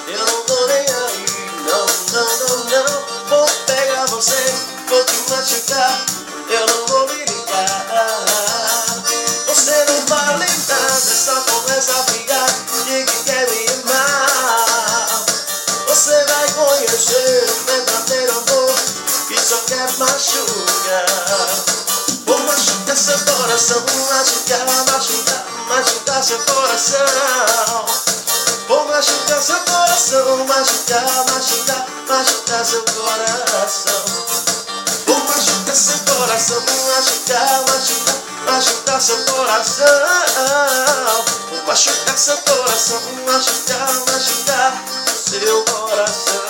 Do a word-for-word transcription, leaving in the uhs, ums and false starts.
eu não tô nem aí. Não, não, não, não. Vou pegar você, vou te machucar, eu não vou me ligar. Você não vale nada, só começa a brigar de que quer me amar. Você vai conhecer o verdadeiro amor que só quer machucar. Vou machucar seu coração, machucar, machucar, machucar seu coração. Vou machucar seu coração, machucar, machucar, machucar seu coração. Vou machucar seu coração, machucar, machucar, machucar seu coração. Vou machucar seu coração, machucar, machucar seu coração.